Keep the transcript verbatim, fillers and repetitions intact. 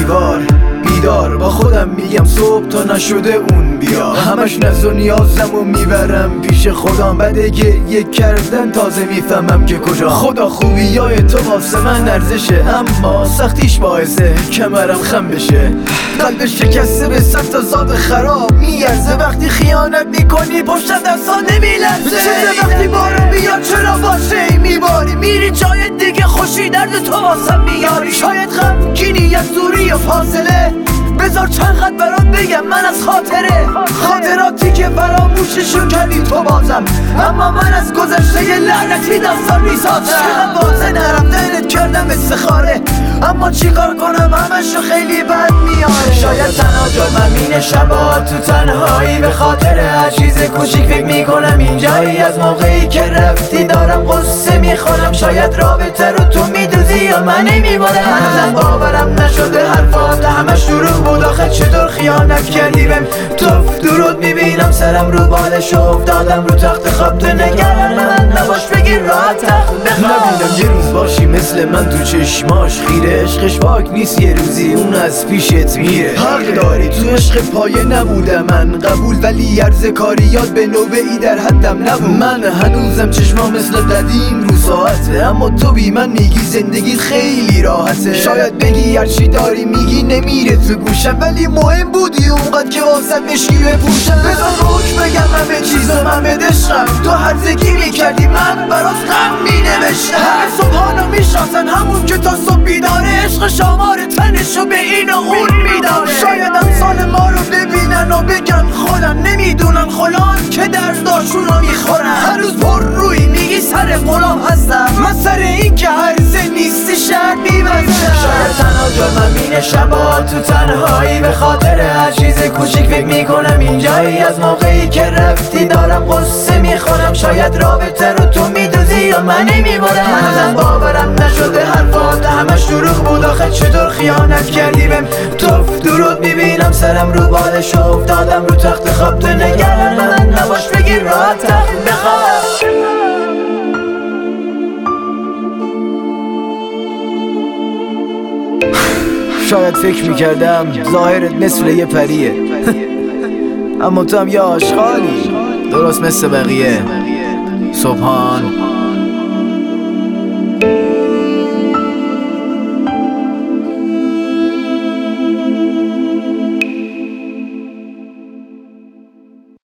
دیوار بیدار با خودم میگم صبح تا نشده اون بیا. همش نز و نیازم و میبرم پیش خودم، بده گریه کردن تازه میفهمم که کجا. خدا خوبیای تو واسه من ارزشه، اما سختیش باعثه کمرم خم بشه. قلب شکسته به سمت زاد خراب میارزه، وقتی خیانت میکنی پشت دستا نمیلرزه. چه وقتی بارون بیاد چرا باشه میباری، میری جای دیگه خوشی درد تو واسم میاری. شاید غمگینی از دوری و فاصله، بذار چند خط برات بگم من از خاطره خاطراتی که فراموششون کردی تو بازم، اما من از گذشته یه لعنتی داستان میسازم. چقدر واسه نرفتنت کردم استخاره، اما چیکار کنم همشو خیلی بد میاره. شاید تنها جرممینه شبا تو تنهایی، به خاطر هر چیز کوچیک فکر میکنم اینجایی. از موقعی که رفتی دارم قصه میخورم، شاید رابطه رو تو میدوزی یا من نمیبارم. هنوزم باورم نشده حرفات همش دروغ بود، آخه چطور خیانت کردی بهم توف. درود میبینم سرم رو بالش افتادم رو تخت خواب، تو نگران من نباش بگیر راحت تخت بخواب. نبودم یه روز باشی مثل من تو چشماش خیره، عشقش پاک نیست یه روزی اون از پیشت میره. حق داری تو عشق پایه نبودم من قبول، ولی عرض کاریات به نوبه ای در حدم نبود. من هنوزم چشمام مثل قدیم رو ساعته، اما تو بی من میگی زندگی خیلی راحته. شاید بگی هرچی داری میگی نمیره تو گوشم، ولی مهم بودی اونقدر که واسه مشکی بپوشم. بذار روش بگم همه چیزو من بدشم، تو هر ذکی میکردی من برات غم مینوشتم. همه صبحانو میشناسن همون که تا صبح بیداره، عشق شمار تنشو به این و اون میداره. شاید امثال ما رو ببینن و بگن خودم نمیدونن خلان که درداشونو میخورن. هر روز پر روی میگی سر غلام هستم، من سر این که هرزه نیستی شرط میبستم. شاید تنها جرممینه شبا تو تنهایی، به خاطر هر چیز کوچیک فکر میکنم اینجایی. از موقعی که رفتی دارم قصه میخورم، شاید رابطه رو تو میدوزی یا من نمیبارم. هنوزم باورم نشده حرفات همش دروغ بود، آخه چطور خیانت کردی بهم توف. درود میبینم سرم رو بالش افتادم رو تخت خواب، تو نگران من نباش بگیر راحت تخت بخواب. شاید فکر میکردم ظاهرت مثل یه پریه اما تو هم یه آشغالی درست مثل بقیه. صبحان